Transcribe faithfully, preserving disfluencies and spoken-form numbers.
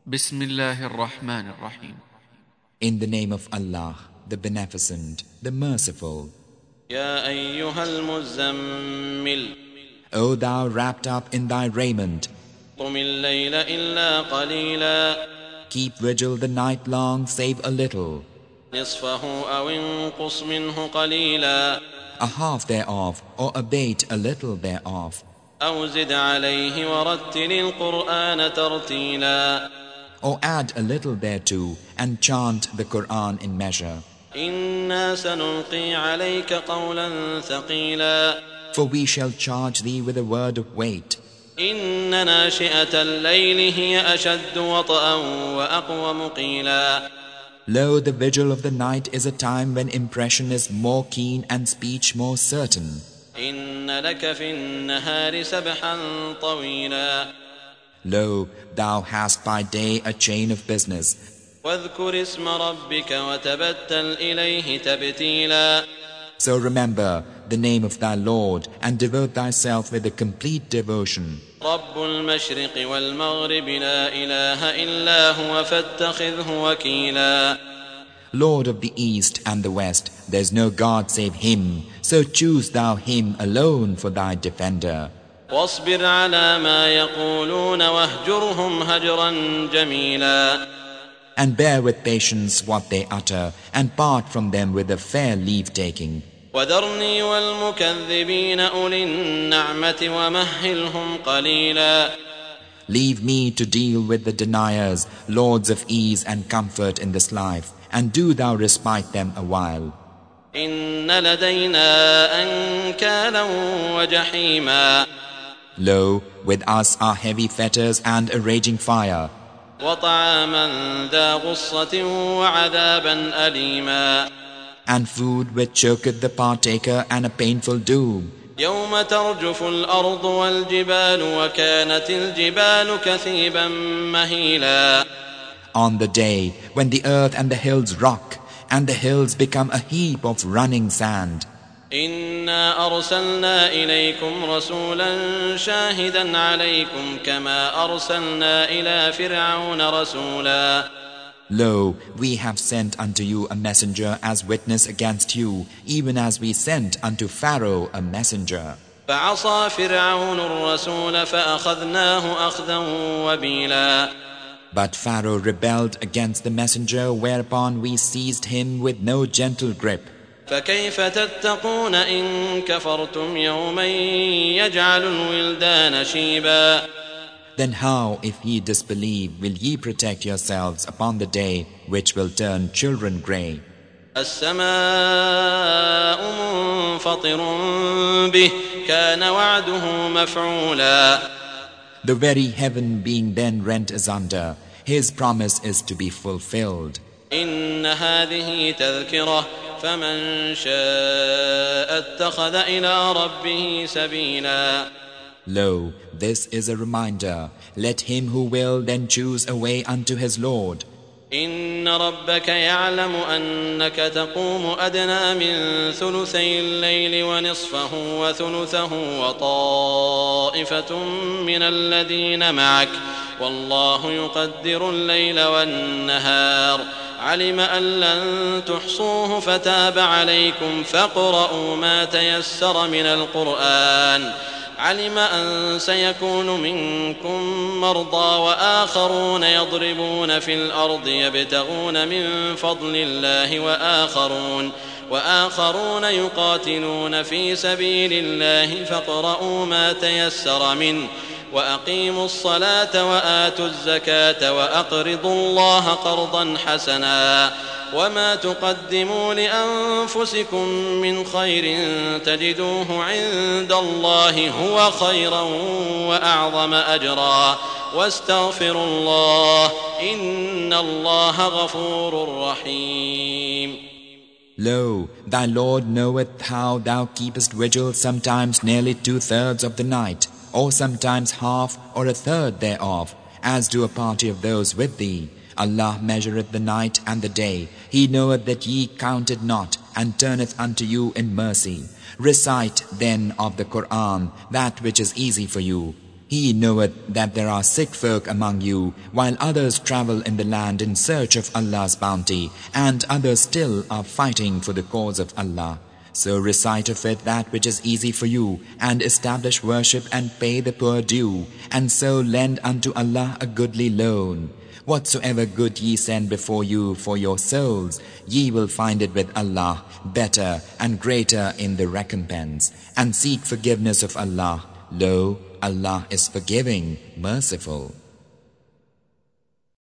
Bismillahir Rahmanir Rahim. In the name of Allah, the Beneficent, the Merciful. يا أيها المزمل O thou wrapped up in thy raiment, قم الليل إلا قليلا keep vigil the night long save a little, نصفه أو انقص منه قليلا a half thereof, or abate a little thereof, أو زد عليه ورتل القرآن ترتيلا or add a little thereto, and chant the Quran in measure. إنا سنلقي عليك قولا ثقيلا For we shall charge thee with a word of weight. إن ناشئة الليل هي أشد وطئا وأقوم قيلا Lo, the vigil of the night is a time when impression is more keen and speech more certain. إن لك في النهار سبحا طويلا Lo, thou hast by day a chain of business. واذكر اسم ربك وتبتل إليه تبتيلا So remember the name of thy Lord and devote thyself with a complete devotion. رب المشرق والمغرب لا إله إلا هو فاتخذه وكيلا Lord of the East and the West, there is no God save Him, so choose thou Him alone for thy defender. واصبر على ما يقولون واهجرهم هجرا جميلا And bear with patience what they utter, and part from them with a fair leave-taking. وذرني والمكذبين أولي النعمة ومهلهم قليلا Leave me to deal with the deniers, lords of ease and comfort in this life, and do thou respite them a while. إن لدينا أنكالا وجحيما Lo, with us are heavy fetters and a raging fire, وطعاما ذا غصة وعذابا أليما and food which choketh the partaker and a painful doom. يوم ترجف الأرض والجبال وكانت الجبال كثيبا مهيلا On the day when the earth and the hills rock, and the hills become a heap of running sand. إنا أرسلنا إليكم رسولا شاهدا عليكم كما أرسلنا إلى فرعون رسولا Lo, we have sent unto you a messenger as witness against you, even as we sent unto Pharaoh a messenger. فعصى فرعون الرسول فأخذناه أخذا وبيلا But Pharaoh rebelled against the messenger, whereupon we seized him with no gentle grip. فكيف تتقون إن كفرتم يوما يجعل الولدان شيبا Then how, if ye disbelieve, will ye protect yourselves upon the day which will turn children grey? السماء منفطر به كان وعده مفعولا The very heaven being then rent asunder, his promise is to be fulfilled. إن هذه تذكرة فمن شاء اتخذ إلى ربه سبيلا Lo, this is a reminder. Let him who will then choose a way unto his Lord. إن ربك يعلم أنك تقوم أدنى من ثلثي الليل ونصفه وثلثه وطائفة من الذين معك والله يقدر الليل والنهار علم أن لن تحصوه فتاب عليكم فاقرؤوا ما تيسر من القرآن علم أن سيكون منكم مرضى وآخرون يضربون في الأرض يبتغون من فضل الله وآخرون وآخرون يقاتلون في سبيل الله فاقرؤوا ما تيسر منه وأقيموا الصلاة وآتوا الزكاة وأقرضوا الله قرضا حسنا وما تقدموا لأنفسكم من خير تجدوه عند الله هو خيرا وأعظم أجرا واستغفروا الله إن الله غفور رحيم Lo, thy Lord knoweth how thou keepest vigil sometimes nearly two-thirds of the night, or sometimes half or a third thereof, as do a party of those with thee. Allah measureth the night and the day. He knoweth that ye count it not, and turneth unto you in mercy. Recite then of the Qur'an that which is easy for you. He knoweth that there are sick folk among you, while others travel in the land in search of Allah's bounty, and others still are fighting for the cause of Allah. So recite of it that which is easy for you, and establish worship and pay the poor due, and so lend unto Allah a goodly loan. Whatsoever good ye send before you for your souls, ye will find it with Allah, better and greater in the recompense. And seek forgiveness of Allah. Lo, Allah is forgiving, merciful.